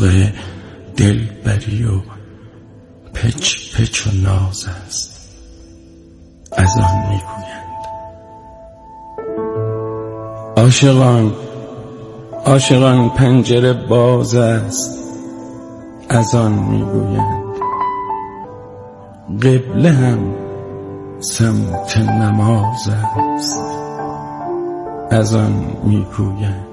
ذوق دلبری و پچ پچ و ناز است. از آن میگویند عاشقان پنجره باز است. از آن میگویند قبله هم سمت نماز است. از آن میگویند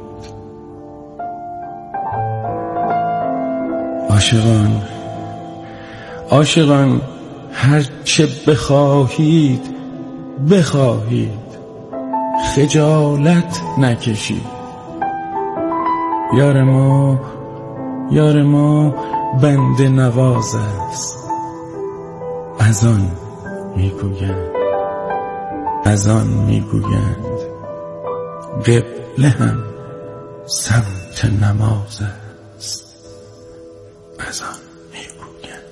عاشقان هر چه بخواهید خجالت نکشید. یار ما بنده نواز است. از آن میگویند قبله هم سمت نماز است. از آن میگویند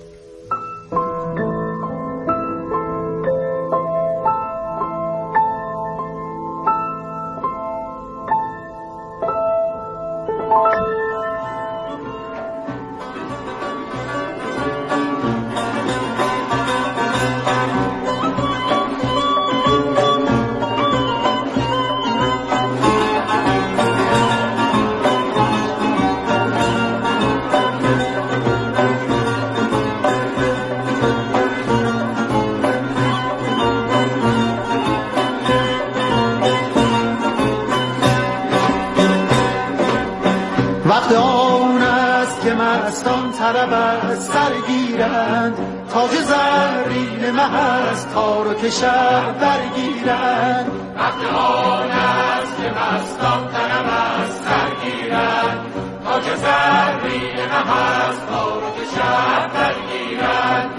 وقت آن است که مستان طرب از سر گیرند، تاج زرین مه از تار و کشور برگیرند. وقت آن است که مستان طرب از سر گیرند، تاج زرین مه از تار و کشور برگیرند.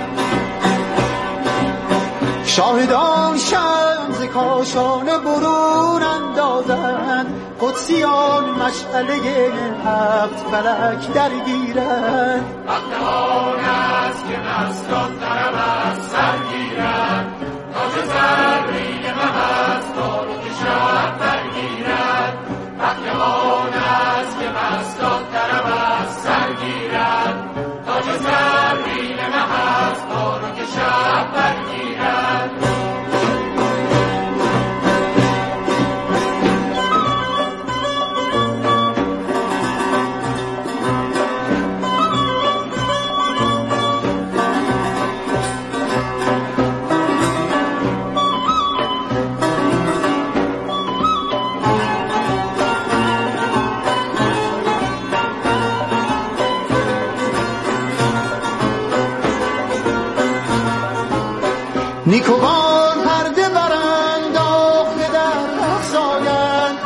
شاهدان شمس کاشانه برون اندازند، قدسیان مشعله هفت فلک درگیرند. وقت آن است که مستان طرب از سر گیرند، تاج زرین مه از تار و کشور برگیرند. وقت آن است که مستان طرب از سر گیرند، تاج زرین مه از تار و کشور برگیرند. نیکوان پرده برانداخته در افزایند،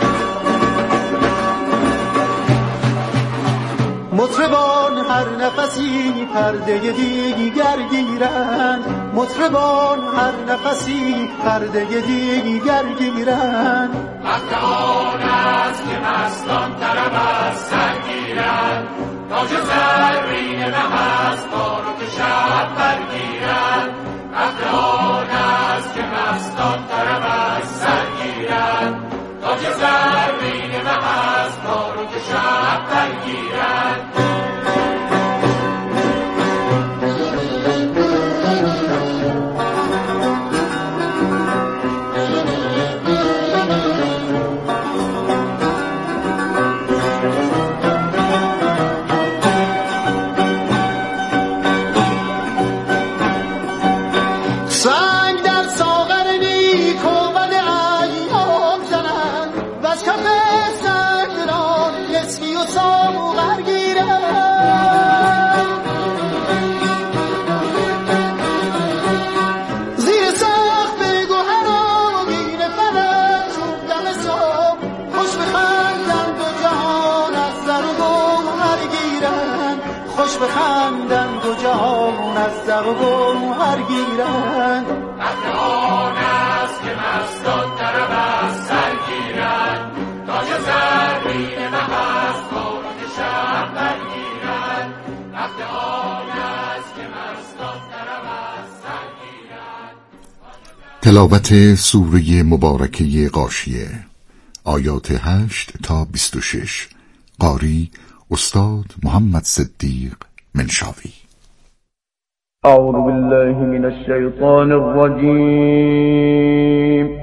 مطربان هر نفسی پرده دیگر گیرند. مطربان هر نفسی پرده دیگر گیرند. وقت آن است که مستان طرب از سر گیرند، تاج زرین مه از تار و کشور برگیرند. وقت آن است که مستان طرب از سر گیرند، تاج زرین مه از تار و کشور برگیرند. سنگ در ساغر نیک و بد ایام زنند، وز کف سنگدلان اسکی و ساغر گیرند. زیر سقف گوهرآگین فلک چون دم صبح، خوش بخندند و جهان از زر و گوهر گیرند. خوش بخندند و جهان از زر و گوهر گیرند. وقت آن است که مستان طرب از سر گیرند، تاج زرین مه از تار و کشور برگیرند. وقت آن است که مستان طرب از سر گیرند. تلاوت سوره مبارکه غاشیه، آیات 8 تا 26. قاری استاد محمد صدیق منشاوی. اعوذ بالله من الشیطان الرجیم.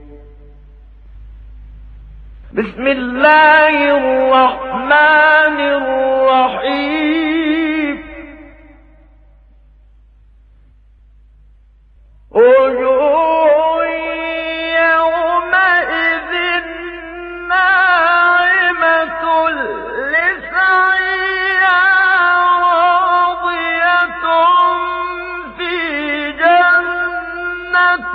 بسم الله الرحمن الرحیم. وجوه يومئذ ناعمة لسعيها راضية في جنة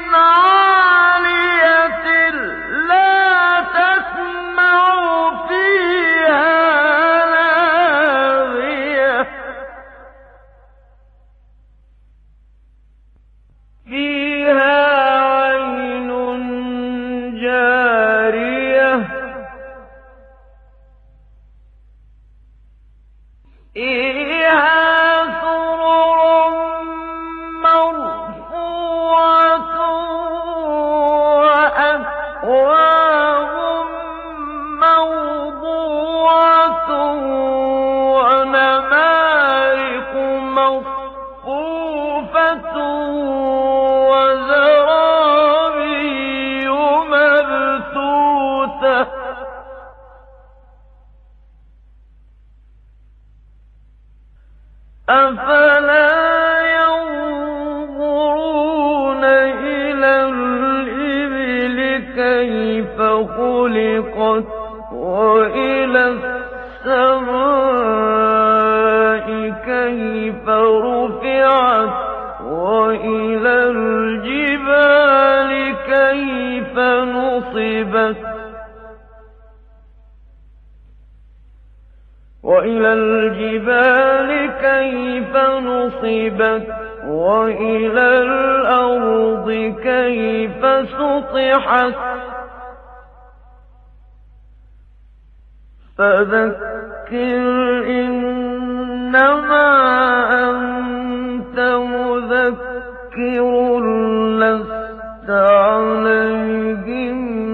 عالية لا تسمع فيها لاغية فيها عين جارية فيها سرر مرفوعة وأكواب موضوعة ونمارق مصفوفة وزرابي مبثوثة أفلا ينظرون إلى الإبل كيف خلقت وإلى السماء كيف رفعت وإلى الجبال كيف نصبت وإلى الجبال كيف نصبت وإلى الأرض كيف سطحت فذكر إنما أنت مذكر لست عليهم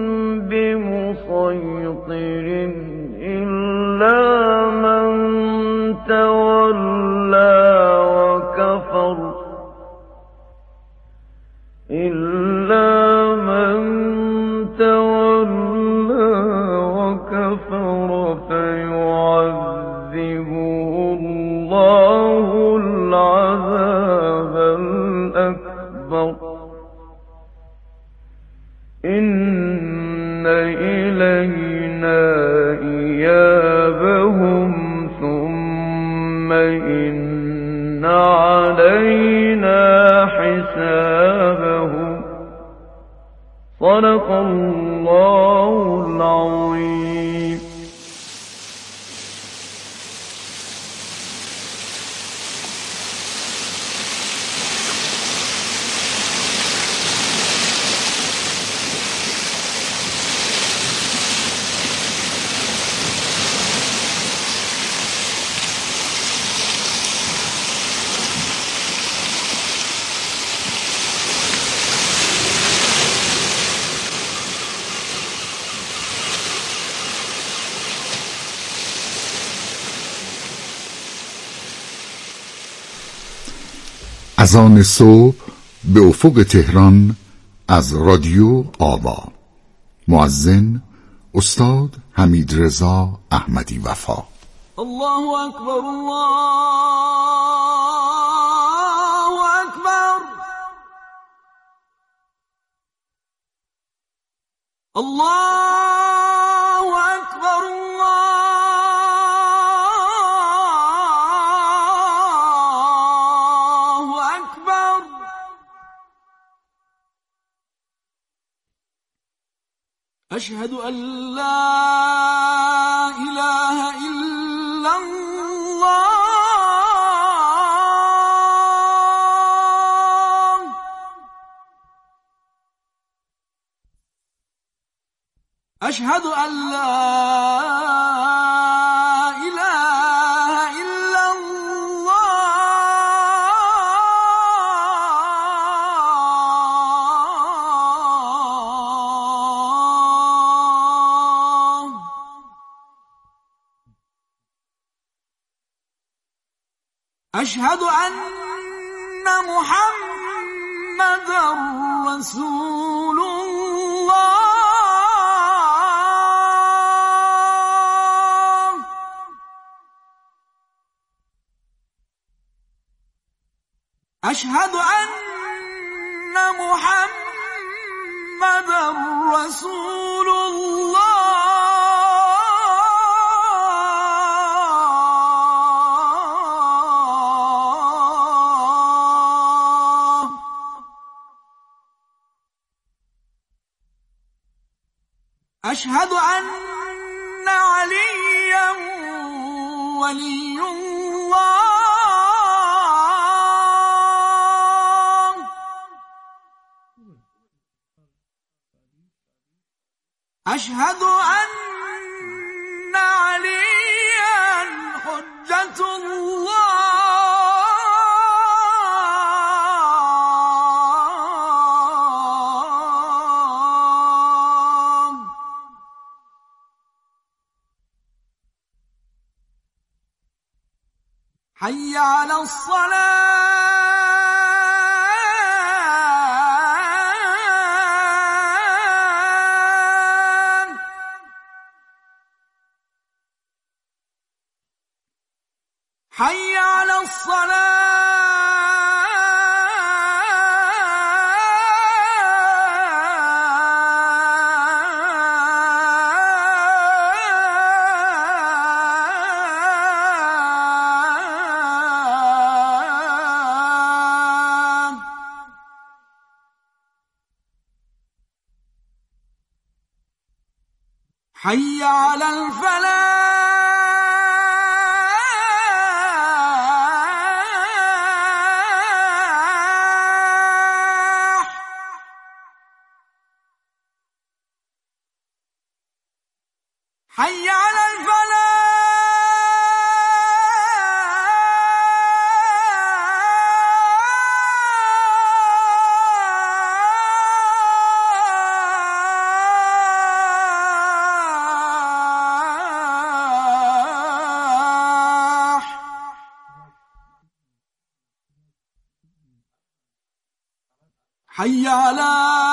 بمسيطر إلا من تولى وكفر إلا من تولى وكفر فيعذبه الله العذاب الأكبر إن إلينا إيابهم ثم إن علينا حسابهم. صدق الله العظيم. اذان صبح به افق تهران از رادیو آوا. مؤذن استاد حمیدرضا احمدی وفا. الله اکبر الله اکبر الله اکبر الله اکبر. اشهد ان لا اله الا الله. اشهد ان لا اله الا الله. أشهد أن محمدًا رسول الله. أشهد أن محمدًا رسول الله. أشهد أن عليا ولي الله. أشهد أن عليا حجة الله. حي على الصلاة. حي على الصلاة. حي على الفلاح. حي على الفلاح. حي على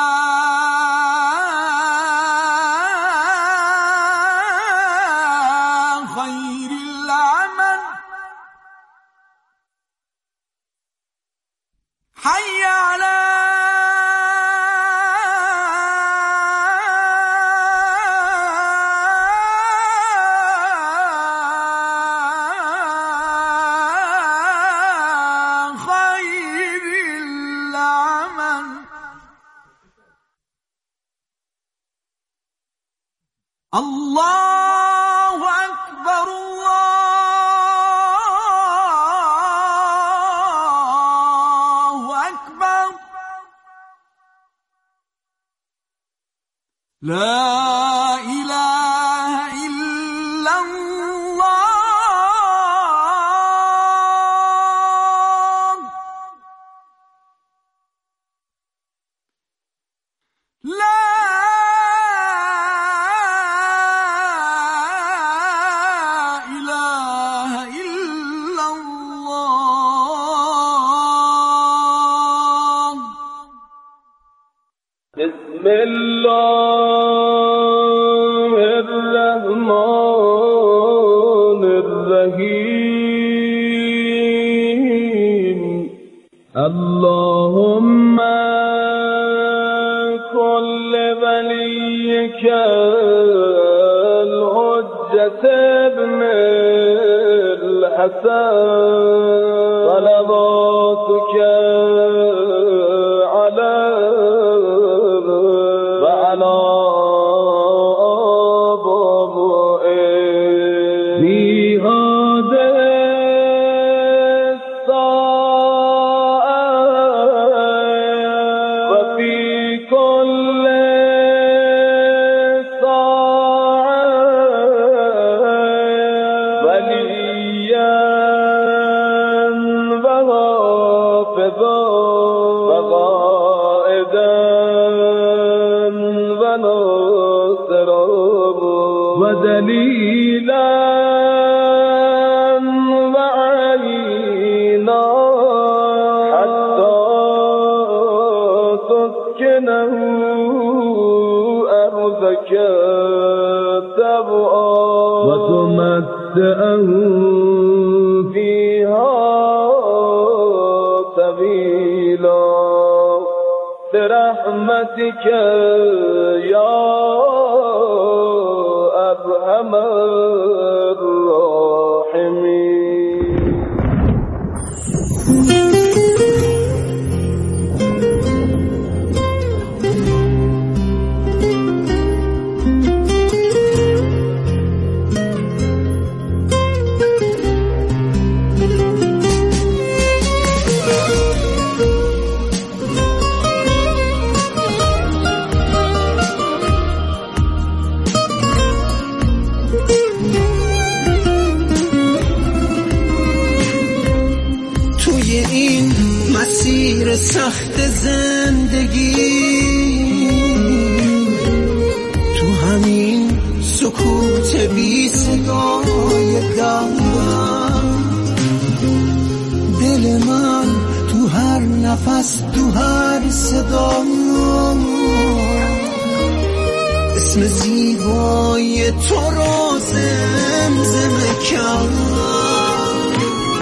خير العمل. حي على خير العمل. الله أكبر الله أكبر. لا إله إلا الله. لا إله إلا الله. بسم الله الرحمن الرحيم. اللهم كل وليك الحجة ابن الحسن صلواتك وعلى آبائه في هذه الساعة وفي كل ساعة وليا وحافظا وقائدا وناصرا ودليلا وعينا مبدأه فيها طويلا برحمتك يا أرحم الراحمين. مسیر سخت زندگی تو همین سکوت بی صدای دلم، دل من تو هر نفس تو هر صدا اسم زیبای تو رو زمزمه کرد.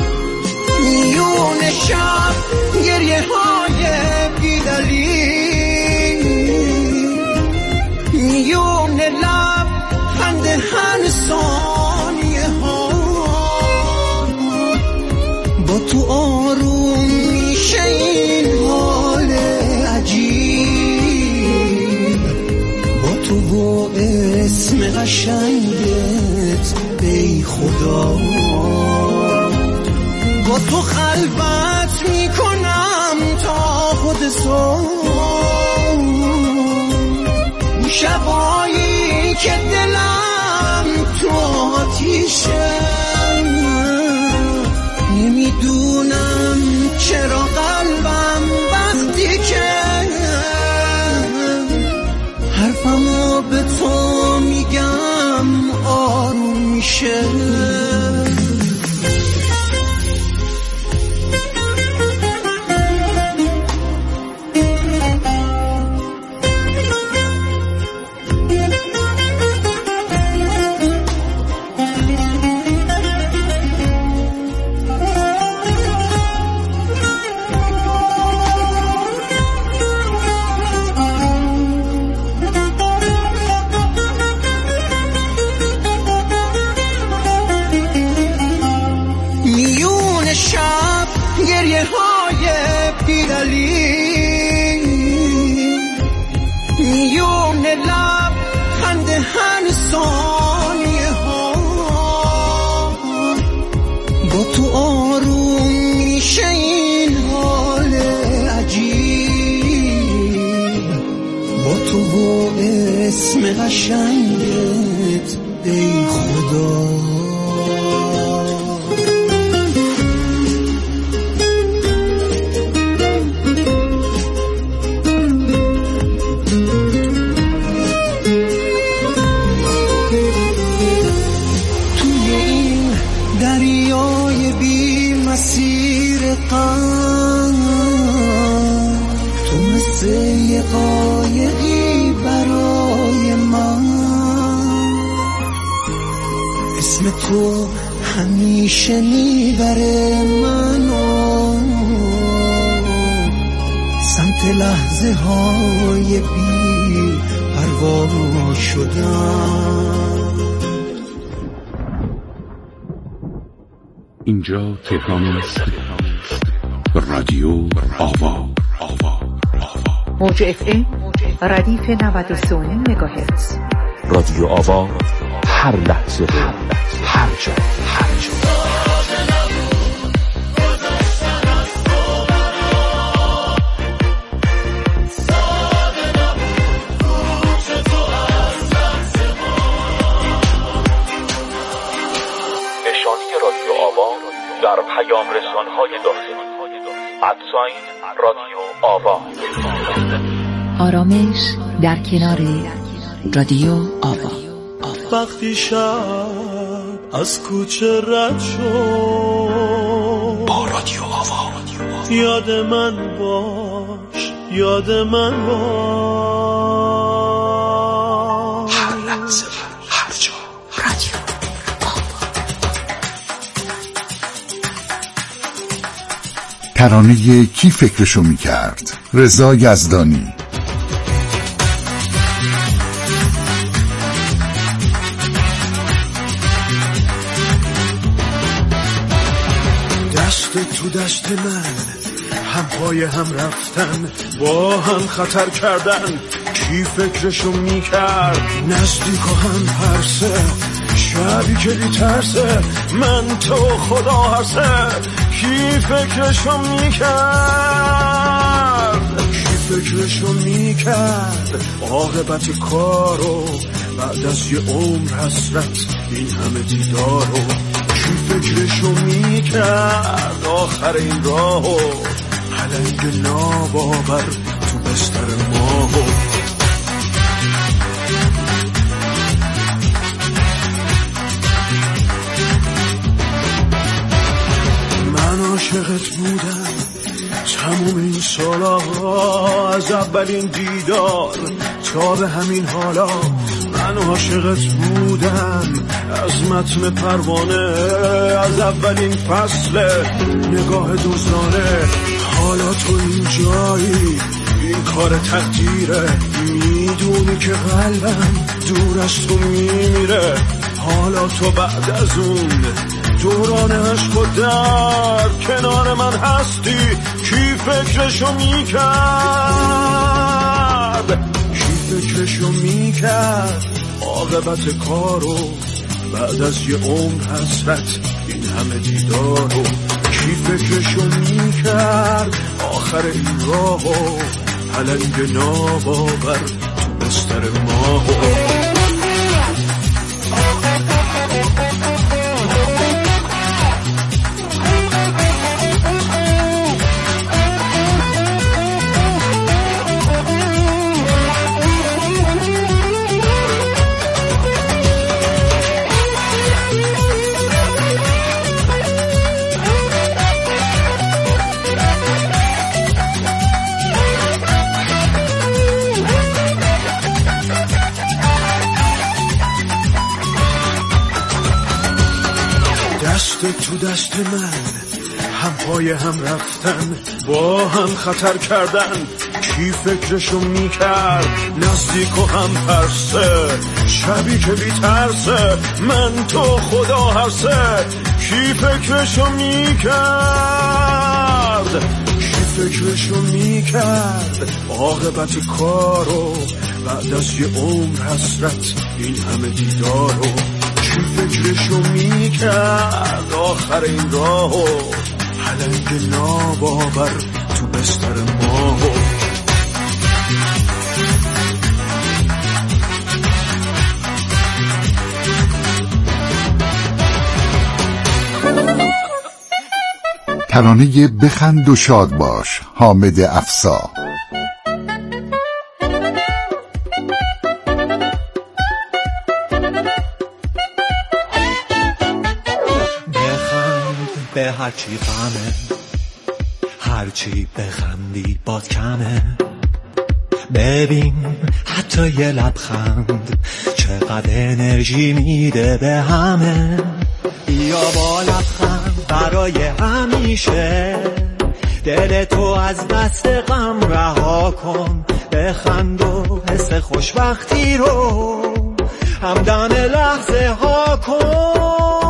میون شب گریه های بیدلیل، میون لب خند هر ثانیه ها با تو آروم میشه این حال عجیب، با تو و اسم قشنگت ای خدا، با تو خلوت میکنم تا خود صبح، شبایی که دلم تو آتیشه، نمیدونم چرا قلبم وقتی که حرفمو به تو میگم آروم میشه. گریه های بیدلیل، میون لب خند هر ثانیه ها با تو آروم میشه این حال عجیب، با تو و اسم قشنگت ای خدا. دریای بی مسیر غم تو مثل یه قایقی برای من، اسم تو همیشه میبره منو سمت لحظه های بی پروا شدن. اینجا تهران است. رادیو آوا. موج FM ردیف 93 مگاهرتز. رادیو آوا، هر لحظه هر جا. نشانی رادیو آوا در پیام رسان‌های داخلی @رادیو آوا. آرامش در کنار رادیو آوا. وقتی شب از کوچه رد شد با رادیو آوا یاد من باش، یاد من باش، هر لحظه هر جا. رادیو آوا. ترانه کی فکرشو میکرد؟ رضا یزدانی. دست تو دست من، هم پای هم رفتن، با هم خطر کردن، کی فکرشو میکرد؟ نزدیک و هم پرسه، شبی که بی‌ترسه، من تو خدا هرسه، کی فکرشو میکرد؟ کی فکرشو میکرد؟ عاقبت کارو بعد از یه عمر حسرت، این همه دیدارو، کی فکرشو میکرد؟ آخر این راهو پلنگ ناباور تو بستر ماهو. من عاشقت بودم تموم این سالا، از اولین دیدار تا به همین حالا. من عاشقت بودم از متن پروانه، از اولین فصل نگاه دزدانه. حالا تو این جایی، این کار تقدیره، میدونی که قلبم دور از تو میمیره. حالا تو بعد از اون دوران عشق و درد کنار من هستی، کی فکرشو میکرد؟ کی فکرشو میکرد؟ عاقبت کارو بعد از یه عمر حسرت، این همه دیدارو، کی فکرشو میکرد؟ آخر این راهو پلنگ ناباور تو بستر ماهو. تو دست من، هم پای هم رفتن، با هم خطر کردن، کی فکرشو میکرد؟ نزدیک و هم پرسه، شبی که بی‌ترسه، من تو خدا هرسه، کی فکرشو میکرد؟ کی فکرشو میکرد؟ عاقبت کارو بعد از یه عمر حسرت، این همه دیدارو، کی فکرشو میکرد؟ آخر این راهو پلنگ ناباور تو بستر ماهو. ترانه بخند و شاد باش، حامد افسا. به هرچی غمه، هرچی بخندی باز کمه. ببین حتی یه لبخند چقدر انرژی میده به همه. بیا با لبخند برای همیشه، دل تو از دست غم رها کن. بخند و حس خوشبختی رو همدم لحظه ها کن.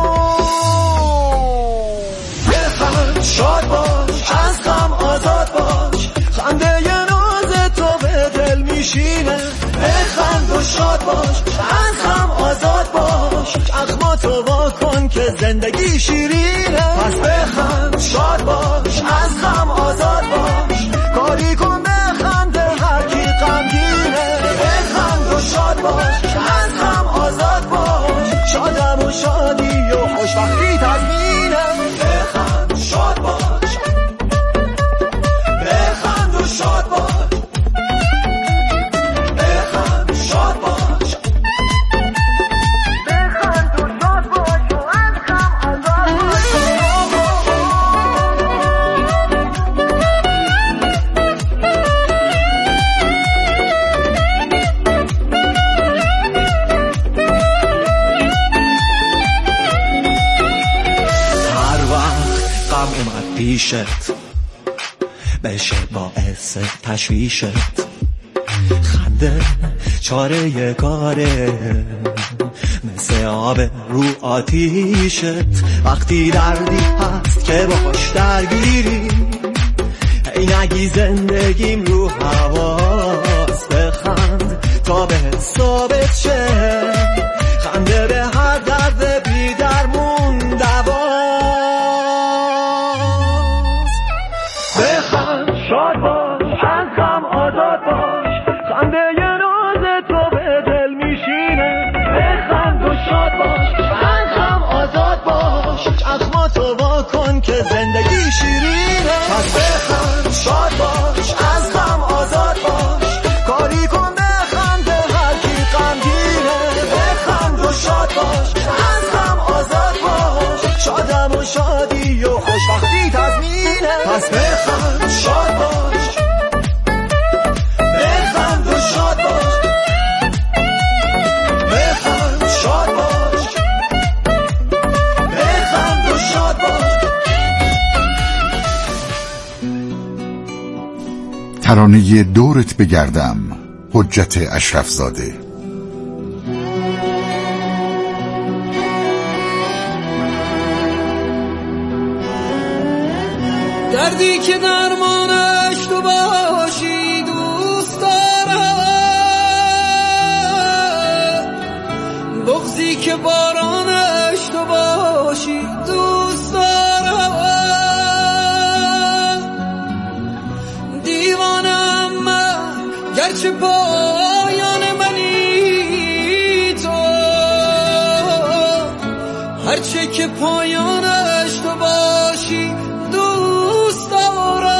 شاد باش، از غم آزاد باش، خنده ی ناز تو به دل میشینه. بخند و شاد باش، از غم آزاد باش، چشماتو وا کن که زندگی شیرینه. پس بخند شاد باش، از غم آزاد باش، کاری کن بخنده هر کی غمگینه. بخند و شاد باش، از غم آزاد باش، شادم و شادی و خوشبختی تضمینه. بخند شاد باش، بخند و شاد باش، بخند شاد باش، بخند و شاد باش و از غم آزاد باش. هر وقت غم اومد پیشت، بشه باعث تشویشت. خنده چاره کاره مثل آب رو آتیشت. وقتی دردی هست که باش درگیری، ای نگی زندگیم رو هواست. بخند تا به ثابت شه، خنده به هر درد بی درمون دواست. بخند شاد باش، از غم آزاد باش، خنده یه روز تو به دل میشینه. بخند و شاد باش، از غم آزاد باش، چشماتو وا کن که زندگی شیرینه. پس بخند شاد باش، از غم آزاد باش، کاری کن بخند به هر کی غمگینه. بخند و شاد باش، از غم آزاد باش، شادم و شادی و خوشبختی تضمینه. پس بخند شاد باش، بخند و شاد باش، بخند شاد باش، بخند و شاد باش. ترانه دورت بگردم، حجت اشرف زاده. دردی که درمانش تو باشی دوست دارم، بغضی که بارانش تو باشی دوست دارم. دیوانم من گرچه پایان منی تو، هرچه که پایانش تو باشی دوست دارم.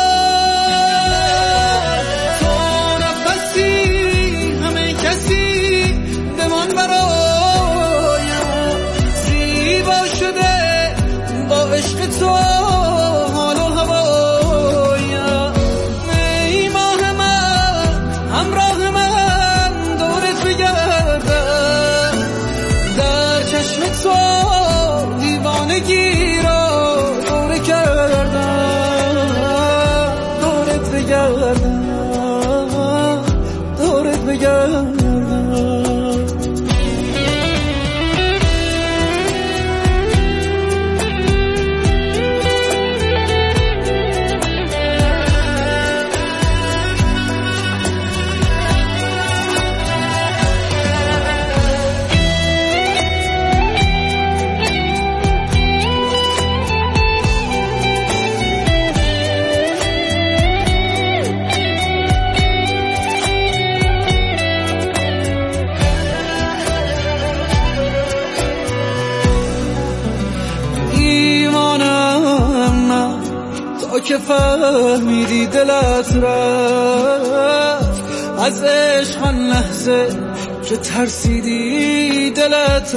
تو نفسی همه کسی بمان برایم، زیبا شده با عشق تو حال و هوایم. ای ماه من همراه من دورت بگردم، در چشم تو دیوانگی را دوره کردم. دورت بگردم، دورت بگردم. که فهمیدی دلت رفت از عشق، آن لحظه که ترسیدی دلت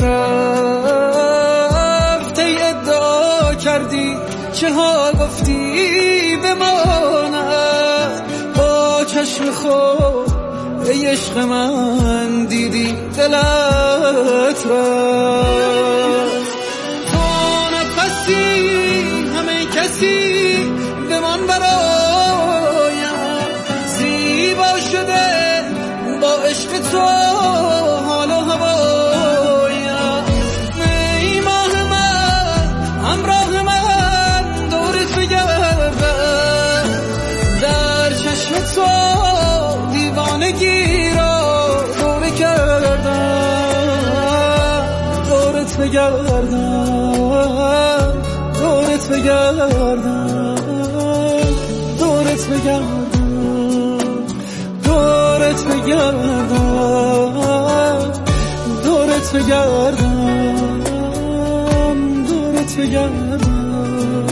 رفت. ای ادعا کردی چه ها گفتی بماند، با چشم خود ای عشق من دیدی دلت رفت. تو نفسی همه کسی بمان برایم، زیبا شده با عشق تو حال و هوایم. ای ماه من همراه من دورت بگردم، در چشم تو دیوانگی را دوره کردم. دورت بگردم، دورت بگردم، دورت بگردم، دورت بگردم، دورت بگردم، دورت بگردم.